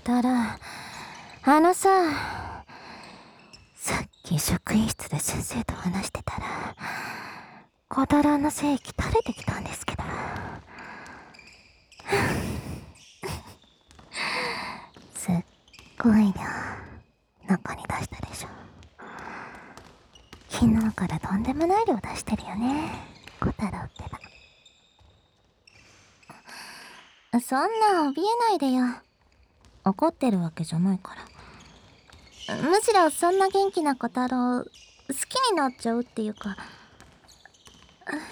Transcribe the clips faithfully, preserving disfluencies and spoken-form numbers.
たら、あのさ、さっき職員室で先生と話してたら、小太郎の精液垂れてきたんですけど。すっごい量、中に出したでしょ。昨日からとんでもない量出してるよね、小太郎ってば。そんな怯えないでよ。怒ってるわけじゃないから。むしろそんな元気な小太郎、好きになっちゃうっていうか。あー、え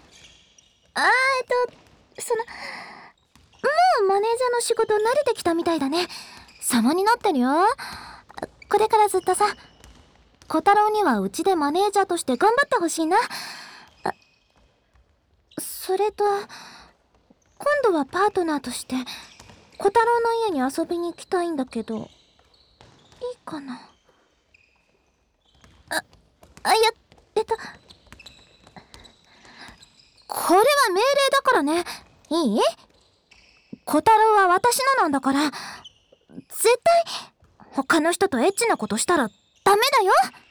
っと、その、もうマネージャーの仕事慣れてきたみたいだね。様になってるよ。これからずっとさ、小太郎にはうちでマネージャーとして頑張ってほしいな。あ、それと、今度はパートナーとして小太郎の家に遊びに行きたいんだけど、いいかな。あ、あ、いや、えっと、これは命令だからね。いい？小太郎は私のなんだから、絶対他の人とエッチなことしたらダメだよ。